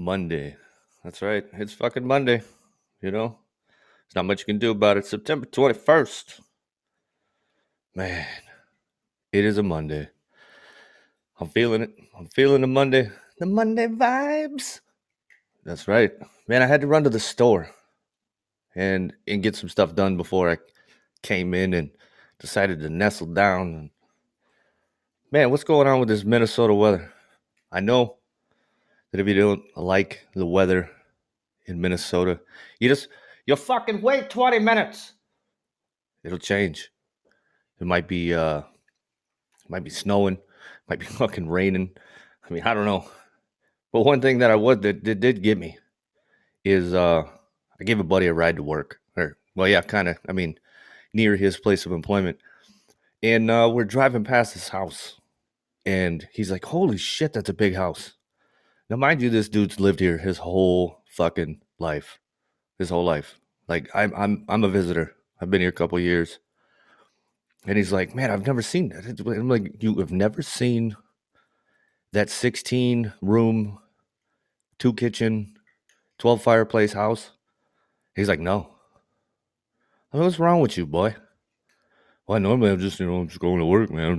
Monday. That's right. It's fucking Monday. There's not much you can do about it. September 21st. Man, it is a Monday. I'm feeling it. I'm feeling the Monday. The Monday vibes. That's right. Man, I had to run to the store and get some stuff done before I came in and decided to nestle down. And man, what's going on with this Minnesota weather? I know that if you don't like the weather in Minnesota, you fucking wait 20 minutes. It'll change. It might be snowing, might be fucking raining. I mean, I don't know. But one thing that did get me is I gave a buddy a ride to work. Or well, yeah, kind of. I mean, near his place of employment. And we're driving past his house. And he's like, "Holy shit, that's a big house." Now, mind you, this dude's lived here his whole fucking life. His whole life. Like I'm a visitor. I've been here a couple years. And he's like, "Man, I've never seen that." I'm like, "You have never seen that 16 room, 2 kitchen, 12 fireplace house?" He's like, "No." I mean, what's wrong with you, boy? Well, normally I'm just going to work, man.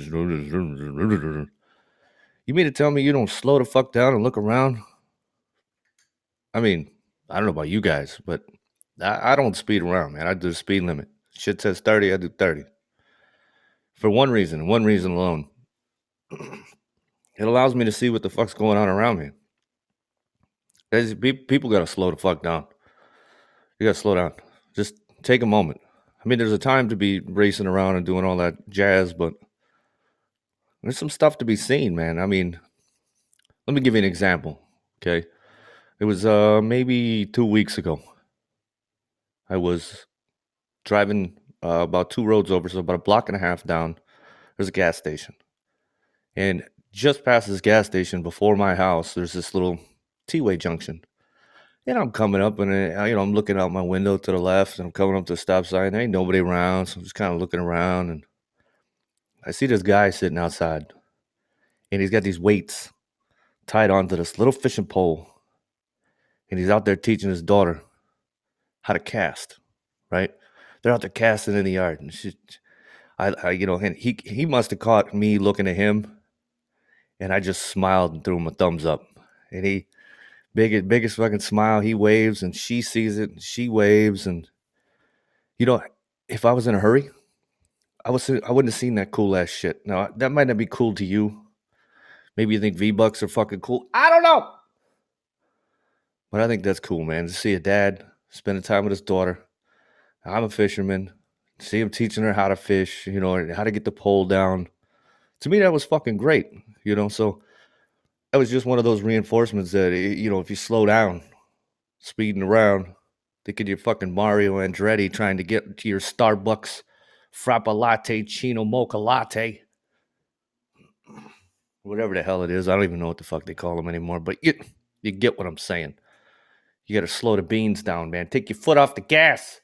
You mean to tell me you don't slow the fuck down and look around? I mean, I don't know about you guys, but I don't speed around, man. I do the speed limit. Shit says 30, I do 30. For one reason alone. It allows me to see what the fuck's going on around me. People got to slow the fuck down. You got to slow down. Just take a moment. I mean, there's a time to be racing around and doing all that jazz, but there's some stuff to be seen, man. I mean, let me give you an example, okay? It was maybe 2 weeks ago. I was driving about 2 roads over, so about a block and a half down. There's a gas station. And just past this gas station, before my house, there's this little T-way junction. And I'm coming up, and I'm looking out my window to the left, and I'm coming up to the stop sign. There ain't nobody around, so I'm just kind of looking around, and I see this guy sitting outside, and he's got these weights tied onto this little fishing pole, and he's out there teaching his daughter how to cast. Right? They're out there casting in the yard, and and he must have caught me looking at him, and I just smiled and threw him a thumbs up, and he. Biggest fucking smile. He waves, and she sees it, and she waves, and if I was in a hurry, I wouldn't have seen that cool ass shit. Now that might not be cool to you. Maybe you think V-Bucks are fucking cool. I don't know, but I think that's cool, man. To see a dad spending time with his daughter. I'm a fisherman. See him teaching her how to fish, how to get the pole down. To me, that was fucking great, So that was just one of those reinforcements that if you slow down, speeding around, thinking you're fucking Mario Andretti trying to get to your Starbucks Frappa Latte Chino Mocha Latte. Whatever the hell it is. I don't even know what the fuck they call them anymore. But you get what I'm saying. You got to slow the beans down, man. Take your foot off the gas.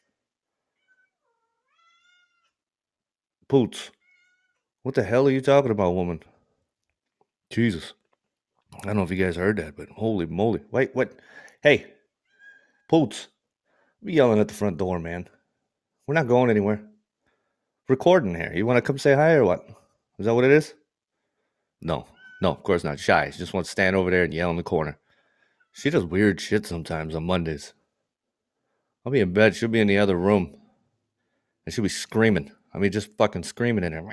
Poots. What the hell are you talking about, woman? Jesus. I don't know if you guys heard that, but holy moly. Wait, what? Hey, Poots. Be yelling at the front door, man. We're not going anywhere. Recording here. You want to come say hi or what? Is that what it is? No, of course not. Shy. She just wants to stand over there and yell in the corner. She does weird shit sometimes on Mondays. I'll be in bed. She'll be in the other room. And she'll be screaming. I mean, just fucking screaming in there.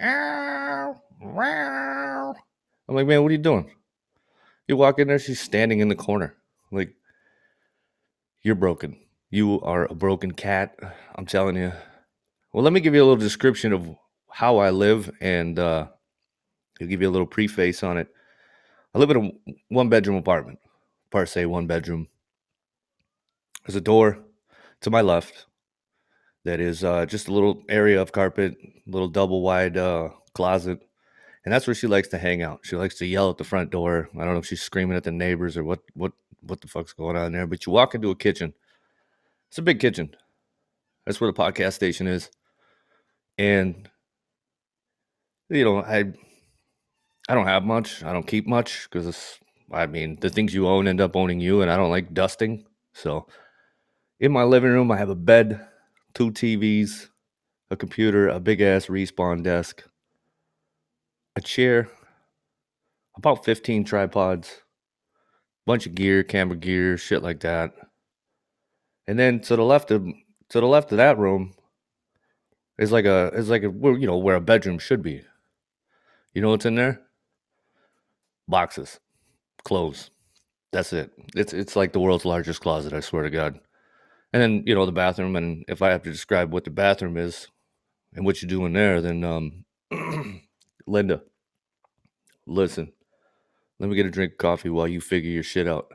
I'm like, man, what are you doing? You walk in there, she's standing in the corner. Like, you're broken. You are a broken cat. I'm telling you. Well, let me give you a little description of how I live, and I'll give you a little preface on it. I live in a 1-bedroom apartment. Per se, 1 bedroom. There's a door to my left that is just a little area of carpet, little double wide closet. And that's where she likes to hang out. She likes to yell at the front door. I don't know if she's screaming at the neighbors or what the fuck's going on there. But you walk into a kitchen. It's a big kitchen. That's where the podcast station is. And, I don't have much. I don't keep much because I mean, the things you own end up owning you, and I don't like dusting. So in my living room, I have a bed, 2 TVs, a computer, a big ass Respawn desk, a chair, about 15 tripods, bunch of gear, camera gear, shit like that. And then to the left of that room is like a where a bedroom should be. You know what's in there? Boxes, clothes. That's it. It's like the world's largest closet, I swear to God. And then, the bathroom, and if I have to describe what the bathroom is and what you do in there, then Linda, listen, let me get a drink of coffee while you figure your shit out.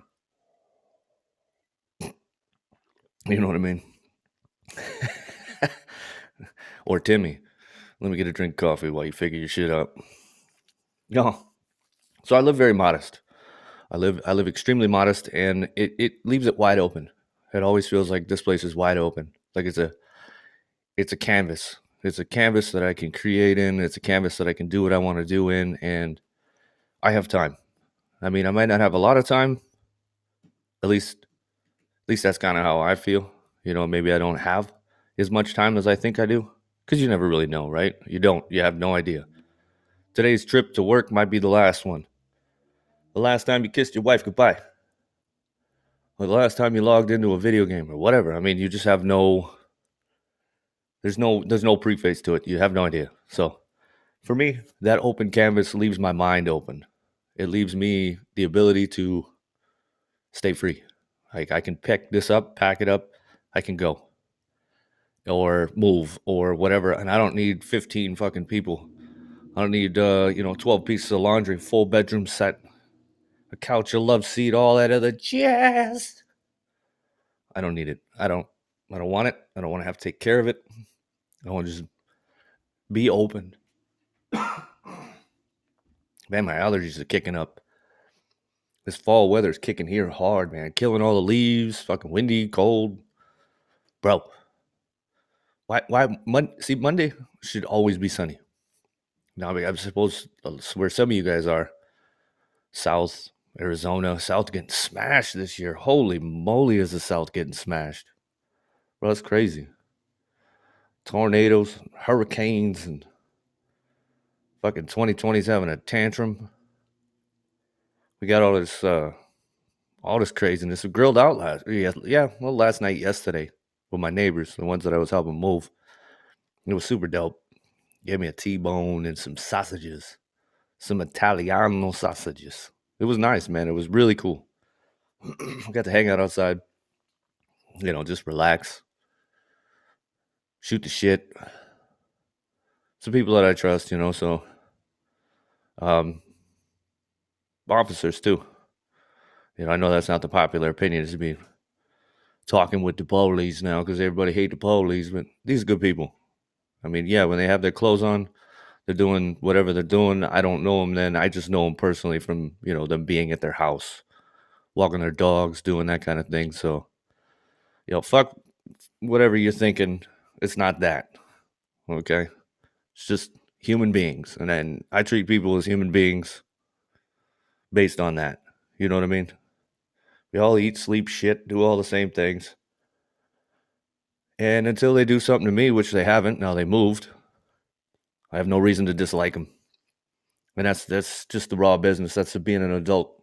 You know what I mean? Or Timmy, let me get a drink of coffee while you figure your shit out. No. So I live very modest. I live extremely modest, and it leaves it wide open. It always feels like this place is wide open. Like it's a canvas. It's a canvas that I can create in. It's a canvas that I can do what I want to do in, and I have time. I mean, I might not have a lot of time. At least that's kind of how I feel. Maybe I don't have as much time as I think I do, because you never really know, right? You don't. You have no idea. Today's trip to work might be the last one. The last time you kissed your wife goodbye. Or the last time you logged into a video game or whatever. I mean, you just have there's no preface to it. You have no idea. So for me, that open canvas leaves my mind open. It leaves me the ability to stay free. Like, I can pick this up, pack it up, I can go. Or move or whatever. And I don't need 15 fucking people. I don't need 12 pieces of laundry, full bedroom set, a couch, a love seat, all that other jazz. I don't need it. I don't want it. I don't want to have to take care of it. I want to just be open. Man, my allergies are kicking up. This fall weather's kicking here hard, man. Killing all the leaves, fucking windy, cold. Bro. Monday should always be sunny. Now, I suppose where some of you guys are, South, Arizona, South getting smashed this year. Holy moly, is the South getting smashed. Bro, that's crazy. Tornadoes, hurricanes, and fucking 2020's having a tantrum. We got all this craziness. We grilled out last night, yesterday, with my neighbors, the ones that I was helping move. It was super dope. Gave me a T-bone and some sausages, some Italiano sausages. It was nice, man. It was really cool. Got to hang out outside, just relax, shoot the shit. Some people that I trust, so officers too. I know that's not the popular opinion, to be talking with the police now because everybody hate the police, but these are good people. I mean, yeah, when they have their clothes on, they're doing whatever they're doing. I don't know them then. I just know them personally from, them being at their house, walking their dogs, doing that kind of thing. So, fuck whatever you're thinking. It's not that. Okay? It's just human beings. And then I treat people as human beings based on that. You know what I mean? We all eat, sleep, shit, do all the same things. And until they do something to me, which they haven't, now they moved, I have no reason to dislike them. And that's just the raw business. That's being an adult.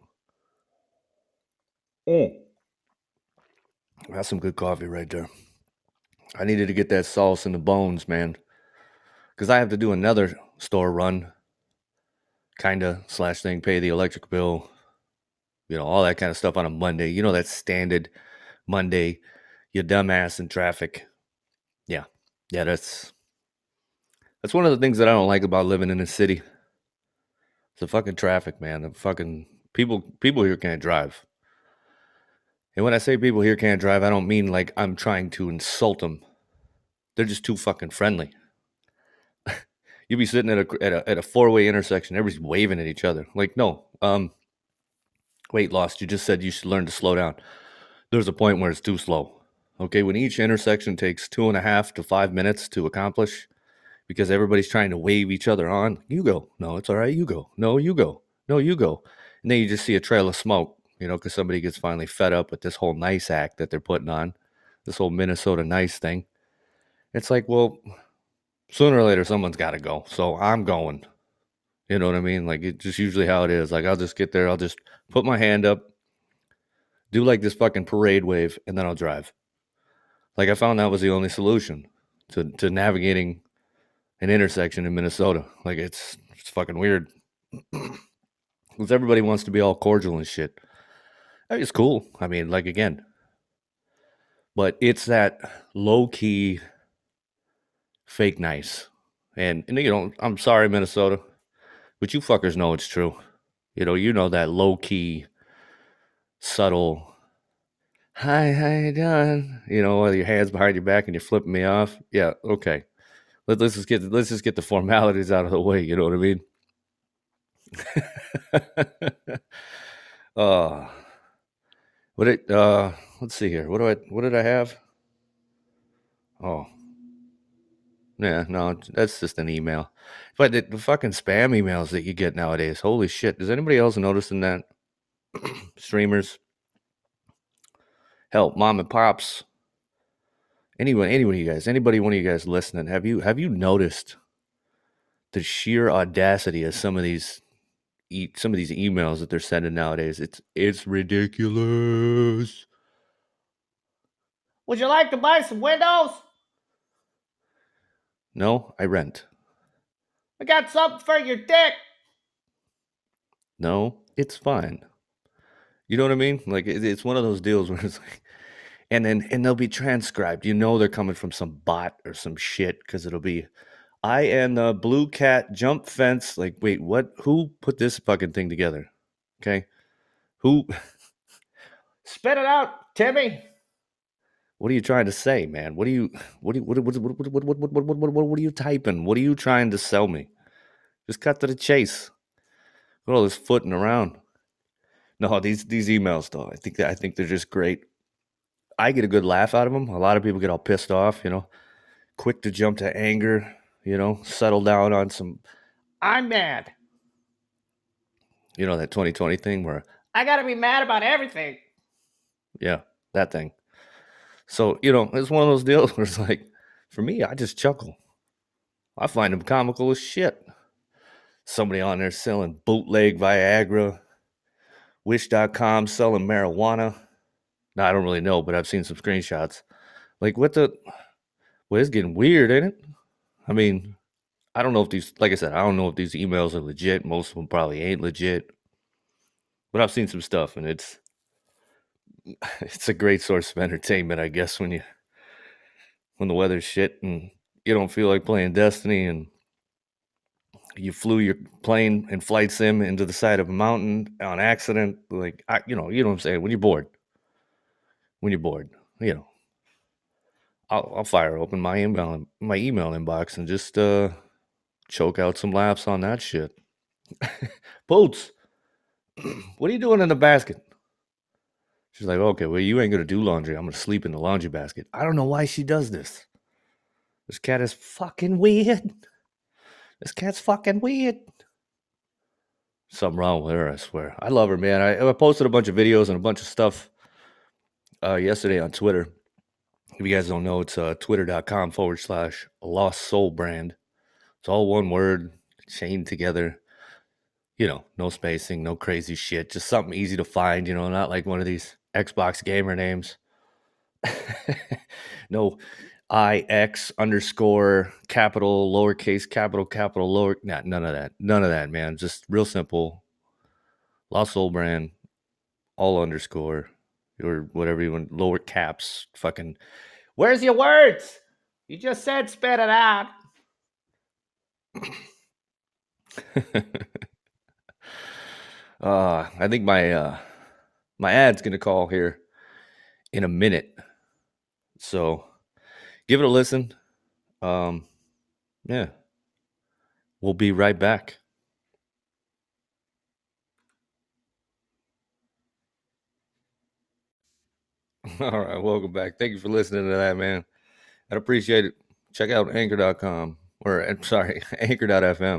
That's some good coffee right there. I needed to get that sauce in the bones, man. Because I have to do another store run. Kinda / thing, pay the electric bill. All that kind of stuff on a Monday. That standard Monday. You dumbass in traffic. Yeah. Yeah, that's one of the things that I don't like about living in the city. It's the fucking traffic, man. The fucking people here can't drive. And when I say people here can't drive, I don't mean like I'm trying to insult them. They're just too fucking friendly. You'd be sitting at a four-way intersection, everybody's waving at each other. Like, no, wait, Lost, you just said you should learn to slow down. There's a point where it's too slow. Okay, when each intersection takes 2.5 to 5 minutes to accomplish, because everybody's trying to wave each other on, you go. No, it's all right, you go. No, you go. No, you go. And then you just see a trail of smoke, because somebody gets finally fed up with this whole nice act that they're putting on, this whole Minnesota nice thing. It's like, well, sooner or later someone's got to go, so I'm going. You know what I mean? Like, it's just usually how it is. Like, I'll just get there, I'll just put my hand up, do like this fucking parade wave, and then I'll drive. Like, I found that was the only solution to navigating an intersection in Minnesota. Like, it's fucking weird. Because everybody wants to be all cordial and shit. I mean, it's cool. I mean, like, again, but it's that low key fake nice. And I'm sorry, Minnesota, but you fuckers know it's true. You know that low key, subtle, hi, how you doing? With your hands behind your back and you're flipping me off. Yeah, okay. Let's just get the formalities out of the way. You know what I mean? uh let's see here. What did I have? Oh, yeah, no, that's just an email. But the fucking spam emails that you get nowadays, holy shit. Is anybody else noticing that? Streamers, hell, mom and pops, anybody one of you guys listening, have you noticed the sheer audacity of some of these emails that they're sending nowadays? It's ridiculous. Would you like to buy some windows? No, I rent. I got something for your dick. No, it's fine. You know what I mean? Like, it's one of those deals where it's like, and they'll be transcribed. They're coming from some bot or some shit, because it'll be, I and the blue cat jump fence. Like, wait, what? Who put this fucking thing together? Okay, who? Spit it out, Timmy. What are you trying to say, man? What are you typing? What are you trying to sell me? Just cut to the chase. Look at all this footing around. No, these emails though, I think they're just great. I get a good laugh out of them. A lot of people get all pissed off, quick to jump to anger, settle down on some, I'm mad. That 2020 thing where I gotta be mad about everything. Yeah, that thing. So, it's one of those deals where it's like, for me, I just chuckle. I find them comical as shit. Somebody on there selling bootleg Viagra, Wish.com selling marijuana. Now, I don't really know, but I've seen some screenshots. Like, well, it's getting weird, ain't it? I mean, I don't know if like I said, I don't know if these emails are legit. Most of them probably ain't legit. But I've seen some stuff, and it's a great source of entertainment, I guess, when the weather's shit and you don't feel like playing Destiny, and you flew your plane and flight sim into the side of a mountain on accident. Like, you know what I'm saying? When you're bored, I'll fire open my email inbox and just choke out some laughs on that shit. Boots, what are you doing in the basket? She's like, okay, well, you ain't gonna do laundry. I'm gonna sleep in the laundry basket. I don't know why she does this. This cat is fucking weird. This cat's fucking weird. Something wrong with her, I swear. I love her, man. I posted a bunch of videos and a bunch of stuff yesterday on Twitter. If you guys don't know, it's twitter.com/Lost Soul Brand. It's all one word, chained together. No spacing, no crazy shit. Just something easy to find, not like one of these Xbox gamer names. No IX_ capital, lowercase, capital, lower. Nah, none of that. None of that, man. Just real simple. Lost Soul Brand, all underscore, or whatever you want, lower caps, fucking. Where's your words? You just said spit it out. I think my ad's gonna call here in a minute, so give it a listen. Yeah, we'll be right back. All right, welcome back. Thank you for listening to that, man. I'd appreciate it. Check out anchor.com, or sorry, anchor.fm.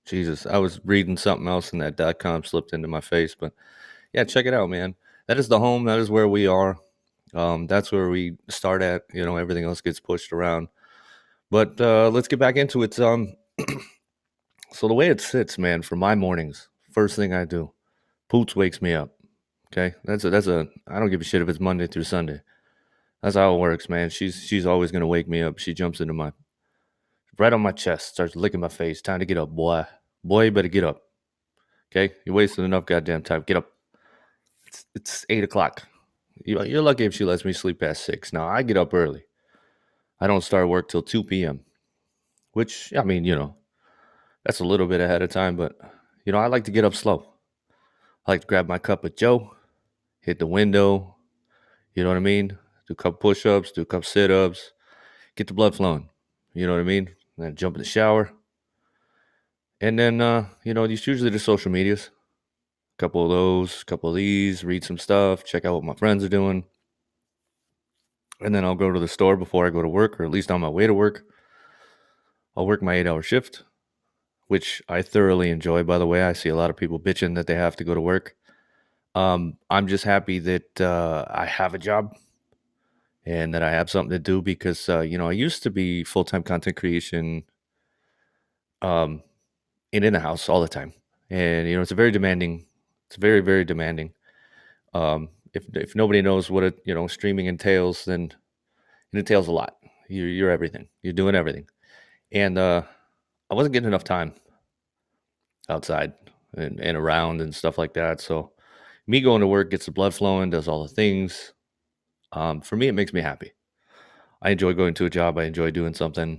Jesus, I was reading something else and that .com slipped into my face, but yeah, check it out, man. That is the home. That is where we are. That's where we start at. Everything else gets pushed around. But let's get back into it. So the way it sits, man, for my mornings, first thing I do, Poots wakes me up. Okay, that's a. I don't give a shit if it's Monday through Sunday. That's how it works, man. She's always gonna wake me up. She jumps into my right on my chest, starts licking my face. Time to get up, boy. Boy, you better get up. Okay, you're wasting enough goddamn time. Get up. It's 8 o'clock. You're lucky if she lets me sleep past 6. Now I get up early. I don't start work till 2 p.m. Which I mean, that's a little bit ahead of time, but I like to get up slow. I like to grab my cup of Joe, hit the window. You know what I mean? Do a couple push-ups, do a couple sit-ups, get the blood flowing. You know what I mean? Then jump in the shower, and then these usually the social medias. A couple of those, a couple of these, read some stuff, check out what my friends are doing. And then I'll go to the store before I go to work, or at least on my way to work. I'll work my 8-hour shift, which I thoroughly enjoy, by the way. I see a lot of people bitching that they have to go to work. I'm just happy that I have a job and that I have something to do because, I used to be full-time content creation um, in the house all the time. And, it's it's very, very demanding. If nobody knows what streaming entails, then it entails a lot. You're everything. You're doing everything. And I wasn't getting enough time outside and around and stuff like that. So me going to work gets the blood flowing, does all the things. For me, it makes me happy. I enjoy going to a job. I enjoy doing something.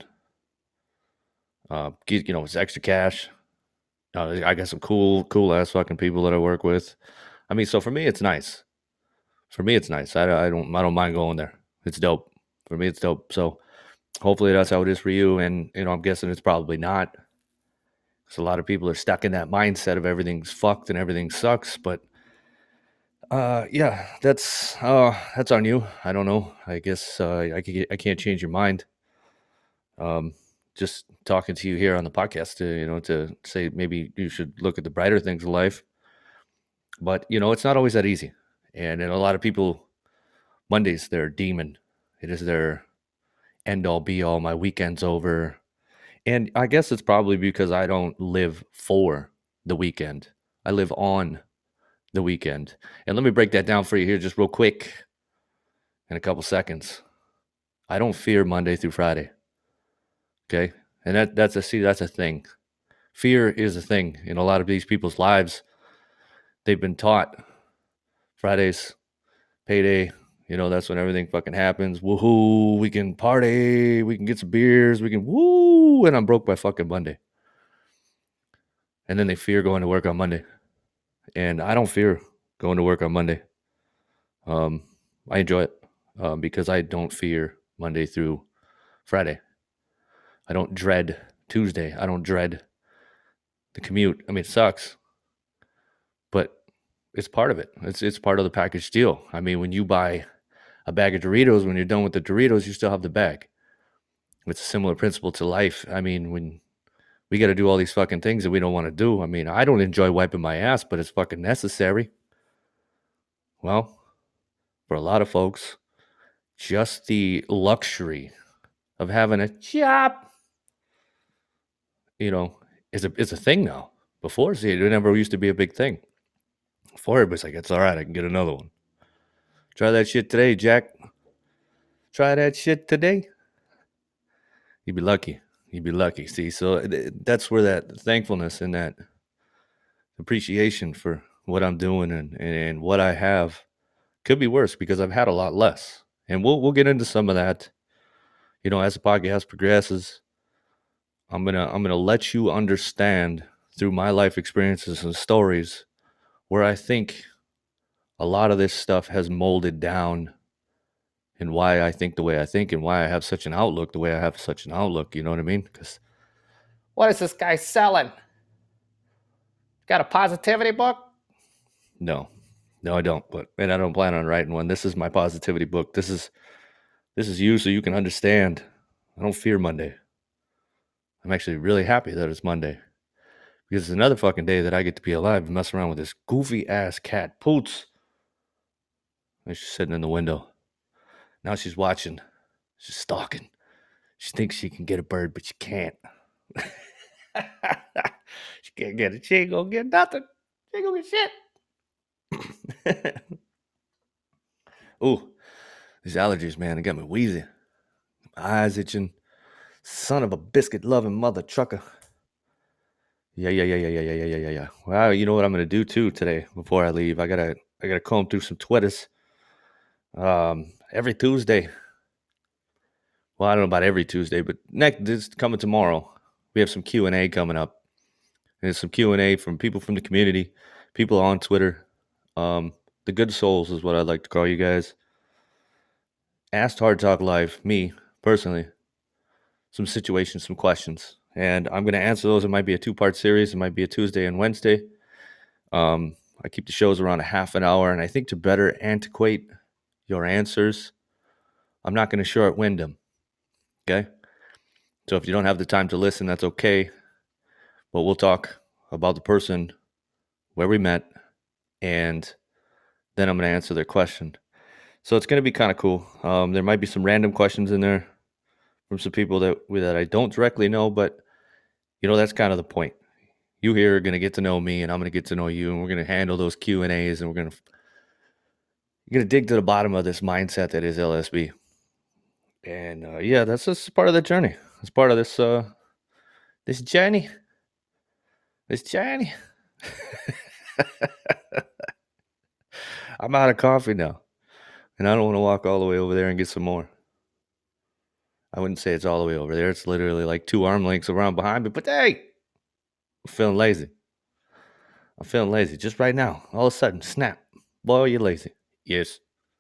It's extra cash. I got some cool ass fucking people that I work with. I mean, so for me, it's nice. For me, it's nice. I don't mind going there. It's dope. For me, it's dope. So hopefully that's how it is for you. And I'm guessing it's probably not. Because a lot of people are stuck in that mindset of everything's fucked and everything sucks. But yeah, that's on you. I don't know. I guess I can't change your mind. Just talking to you here on the podcast to say maybe you should look at the brighter things in life. But it's not always that easy. And a lot of people, Monday's their demon. It is their end all be all. My weekend's over. And I guess it's probably because I don't live for the weekend. I live on the weekend. And let me break that down for you here just real quick in a couple seconds. I don't fear Monday through Friday. Okay? And that's a thing. Fear is a thing in a lot of these people's lives. They've been taught Fridays, payday, that's when everything fucking happens. Woohoo, we can party, we can get some beers, we can woo, and I'm broke by fucking Monday. And then they fear going to work on Monday. And I don't fear going to work on Monday. I enjoy it because I don't fear Monday through Friday. I don't dread Tuesday. I don't dread the commute. I mean, it sucks, but it's part of it. It's part of the package deal. I mean, when you buy a bag of Doritos, when you're done with the Doritos, you still have the bag. It's a similar principle to life. I mean, when we got to do all these fucking things that we don't want to do. I mean, I don't enjoy wiping my ass, but it's fucking necessary. Well, for a lot of folks, just the luxury of having a job, is a thing now. Before, see, it never used to be a big thing. Before, it was like, it's all right, I can get another one. Try that shit today, Jack. Try that shit today. You'd be lucky. You'd be lucky. See, so that's where that thankfulness and that appreciation for what I'm doing and what I have could be worse because I've had a lot less. And we'll get into some of that. As the podcast progresses, I'm gonna let you understand through my life experiences and stories where I think a lot of this stuff has molded down and why I think the way I think and why I have such an outlook the way I have such an outlook. You know what I mean? Because what is this guy selling? Got a positivity book? No, I don't. And I don't plan on writing one. This is my positivity book. This is you so you can understand. I don't fear Monday. I'm actually really happy that it's Monday because it's another fucking day that I get to be alive and mess around with this goofy ass cat, Poots. And she's sitting in the window. Now she's watching. She's stalking. She thinks she can get a bird, but she can't. She can't get it. She ain't gonna get nothing. She ain't gonna get shit. Ooh, these allergies, man, they got me wheezy. My eyes itching. Son of a biscuit loving mother trucker. Yeah. Well, you know what I'm gonna do too today before I leave? I gotta comb through some Twitters. Every Tuesday. Well, I don't know about every Tuesday, but this coming tomorrow, we have some Q&A coming up. And it's some Q&A from people from the community, people on Twitter. The good souls is what I'd like to call you guys. Asked Hard Talk Live, me personally, some situations, some questions. And I'm going to answer those. It might be a 2-part series. It might be a Tuesday and Wednesday. I keep the shows around a half an hour. And I think to better antiquate your answers, I'm not going to short-wind them. Okay? So if you don't have the time to listen, that's okay. But we'll talk about the person, where we met, and then I'm going to answer their question. So it's going to be kind of cool. There might be some random questions in there from some people that I don't directly know, but you know, that's kind of the point. You here are going to get to know me, and I'm going to get to know you, and we're going to handle those Q&As, and you're going to dig to the bottom of this mindset that is LSB. And yeah, that's just part of the journey. It's part of this this journey. This journey. I'm out of coffee now, and I don't want to walk all the way over there and get some more. I wouldn't say it's all the way over there. It's literally like 2 arm lengths around behind me. But hey, I'm feeling lazy. Just right now. All of a sudden, snap. Boy, you're lazy. Yes.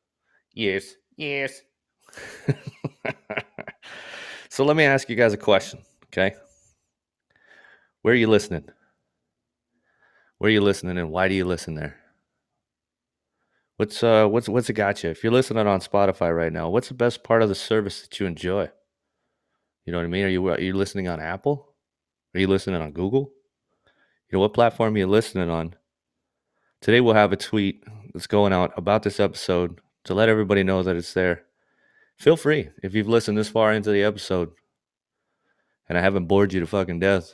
So let me ask you guys a question, okay? Where are you listening? Where are you listening, and why do you listen there? What's it got you? If you're listening on Spotify right now, what's the best part of the service that you enjoy? You know what I mean? Are you listening on Apple? Are you listening on Google? You know, what platform are you listening on? Today we'll have a tweet that's going out about this episode to let everybody know that it's there. Feel free, if you've listened this far into the episode and I haven't bored you to fucking death,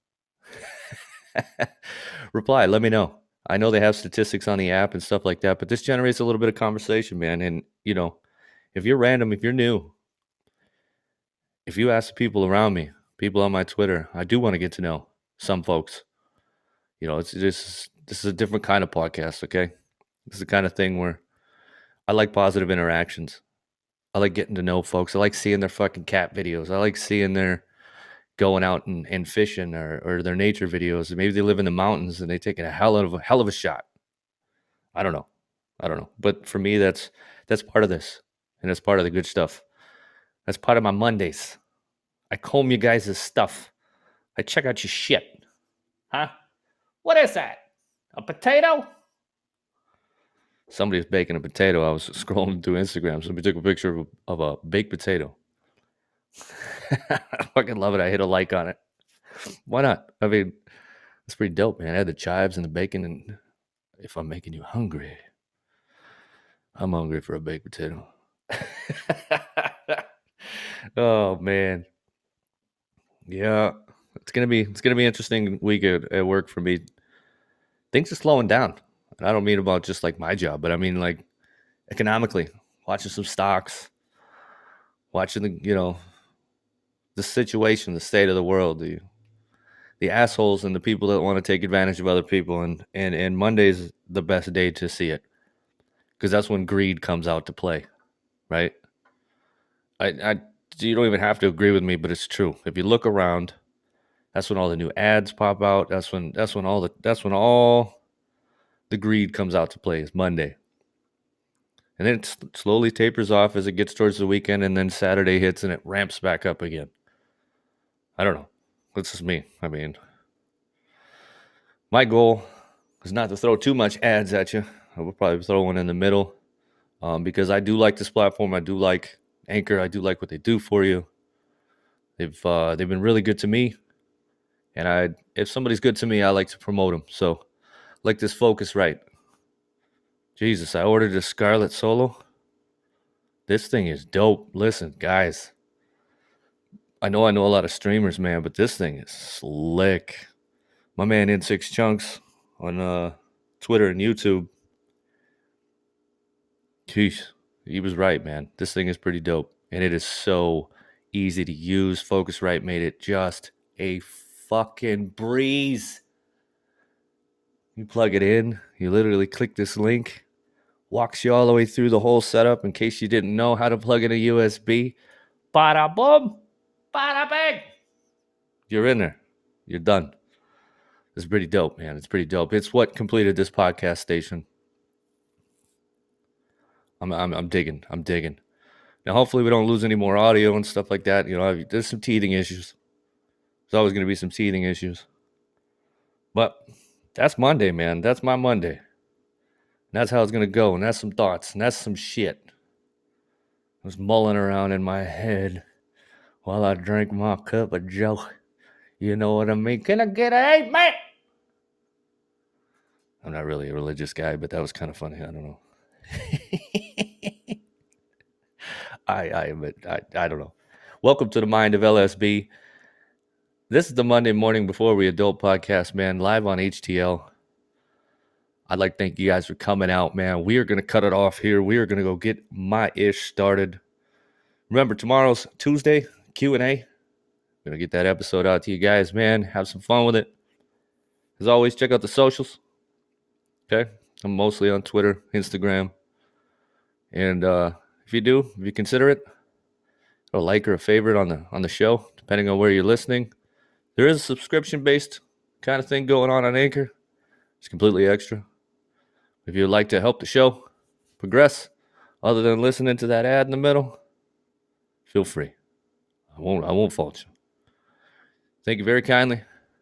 reply, let me know. I know they have statistics on the app and stuff like that, but this generates a little bit of conversation, man. And, you know, if you're random, if you're new, if you ask the people around me, people on my Twitter, I do want to get to know some folks. You know, this is a different kind of podcast, okay? This is the kind of thing where I like positive interactions. I like getting to know folks. I like seeing their fucking cat videos. I like seeing their going out and fishing or their nature videos. Maybe they live in the mountains and they take a hell of a shot. I don't know. But for me, that's part of this. And that's part of the good stuff. That's part of my Mondays. I comb you guys' stuff. I check out your shit. Huh? What is that? A potato? Somebody's baking a potato. I was scrolling through Instagram. Somebody took a picture of a baked potato. I fucking love it. I hit a like on it. Why not? I mean, it's pretty dope, man. I had the chives and the bacon, and if I'm making you hungry, I'm hungry for a baked potato. Oh man. Yeah. It's gonna be interesting week at work for me. Things are slowing down. And I don't mean about just like my job, but I mean like economically, watching some stocks, watching the situation, the state of the world, the assholes and the people that want to take advantage of other people, and Monday's the best day to see it, because that's when greed comes out to play, right? You don't even have to agree with me, but it's true. If you look around, that's when all the new ads pop out. That's when all the greed comes out to play, is Monday. And then it slowly tapers off as it gets towards the weekend, and then Saturday hits and it ramps back up again. I don't know. That's just me. I mean, my goal is not to throw too much ads at you. I will probably throw one in the middle, because I do like this platform. I do like Anchor. I do like what they do for you. They've been really good to me, And if somebody's good to me, I like to promote them. So, like this Focusrite. Jesus, I ordered a Scarlett Solo. This thing is dope. Listen, guys, I know a lot of streamers, man, but this thing is slick. My man In6 Chunks on Twitter and YouTube. Jeez, he was right, man. This thing is pretty dope. And it is so easy to use. Focusrite made it just a fucking breeze. You plug it in, you literally click this link, walks you all the way through the whole setup in case you didn't know how to plug in a USB. Bada boom, bada bang. You're in there. You're done. It's pretty dope, man. It's pretty dope. It's what completed this podcast station. I'm digging. I'm digging. Now, hopefully we don't lose any more audio and stuff like that. You know, there's some teething issues. There's always going to be some teething issues. But that's Monday, man. That's my Monday. And that's how it's going to go. And that's some thoughts. And that's some shit. I was mulling around in my head while I drank my cup of Joe. You know what I mean? Can I get an amen? I'm not really a religious guy, but that was kind of funny. I don't know. I don't know. Welcome to the Mind of LSB. This is the Monday morning before we adult podcast, man, live on HTL. I'd like to thank you guys for coming out, man. We are going to cut it off here. We are going to go get my ish started. Remember, tomorrow's Tuesday, Q&A. I'm going to get that episode out to you guys, man. Have some fun with it. As always, check out the socials. Okay? I'm mostly on Twitter, Instagram. And if you consider it a like or a favorite on the show, depending on where you're listening. There is a subscription-based kind of thing going on Anchor. It's completely extra. If you'd like to help the show progress, other than listening to that ad in the middle, feel free. I won't fault you. Thank you very kindly.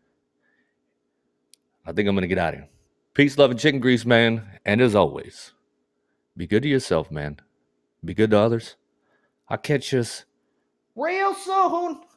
I think I'm going to get out of here. Peace, love, and chicken grease, man. And as always, be good to yourself, man. Be good to others. I'll catch you real soon.